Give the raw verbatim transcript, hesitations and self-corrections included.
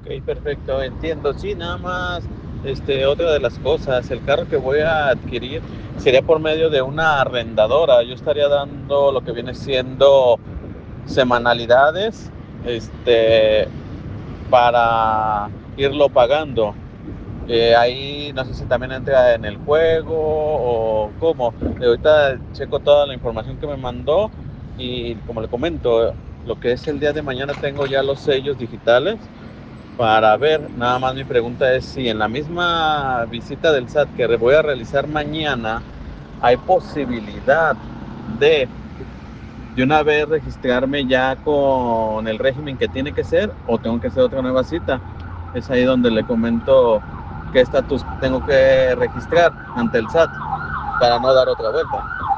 Ok, perfecto, entiendo. Sí, nada más, este, otra de las cosas, el carro que voy a adquirir sería por medio de una arrendadora. Yo estaría dando lo que viene siendo semanalidades, este, para irlo pagando. Eh, ahí no sé si también entra en el juego o cómo. De ahorita checo toda la información que me mandó y como le comento, lo que es el día de mañana tengo ya los sellos digitales para ver. Nada más mi pregunta es si en la misma visita del S A T que voy a realizar mañana hay posibilidad de de una vez registrarme ya con el régimen que tiene que ser o tengo que hacer otra nueva cita. Es ahí donde le comento qué estatus tengo que registrar ante el S A T para no dar otra vuelta.